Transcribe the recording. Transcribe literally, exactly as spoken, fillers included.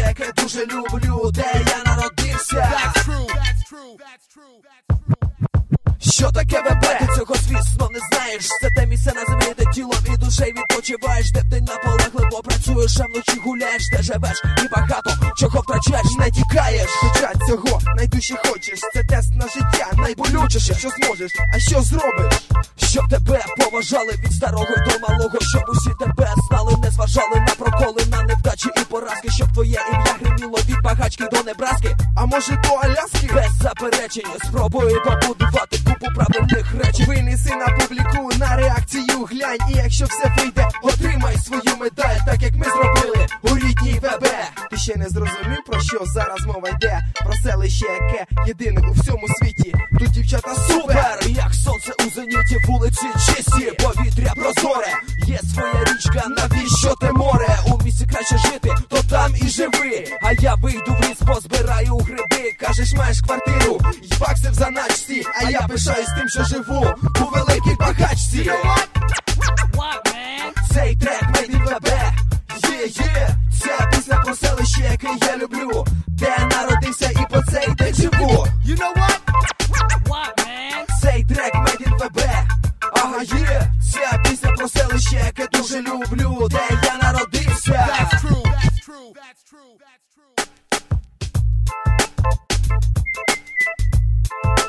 яке дуже люблю, де я народився. Що таке ВП? Ти цього, звісно, не знаєш. Це те місце на землі, де тілом і душею відпочиваєш, де вдень наполегливо працюєш, а вночі гуляєш, де живеш і багато чого втрачаєш, не тікаєш. Хоча цього найдужче хочеш, це тест на життя, найболючіше, що зможеш, а що зробиш? Щоб тебе поважали від старого до малого, щоб усі тебе знали, не зважали на проколи, на невдачі і поразки, щоб твоє ім'я гриміло від багачки до Небраски. А може до Аляски? Без заперечень спробуй побудувати купу правильних речей. Винеси на публіку, на реакцію глянь, і якщо все вийде, отримай свою медаль, так як ми зробили у рідній ВБ. Ти ще не зрозумів, про що зараз мова йде? Про селище, яке єдине у всьому світі. Тут дівчата супер, як сонце у зеніті, вулиці чисті, повітря прозоре. Є своя річка, навіщо те море? У місті краще жити, то там і живи. А я вийду в ліс, позбираю гриби. Кажеш, маєш квартиру, й бакси в заначці, а я пишаюсь тим, що живу у великій багачці. Цей трек made in ВБ. Є-є, ця пісня про селище, яке я люблю, де народився і по цей день живу. You know what? Цей трек made in ВБ. Ага, є, ця пісня про селище, яке дуже люблю, де я народився. That's true, that's true, that's true, that's true.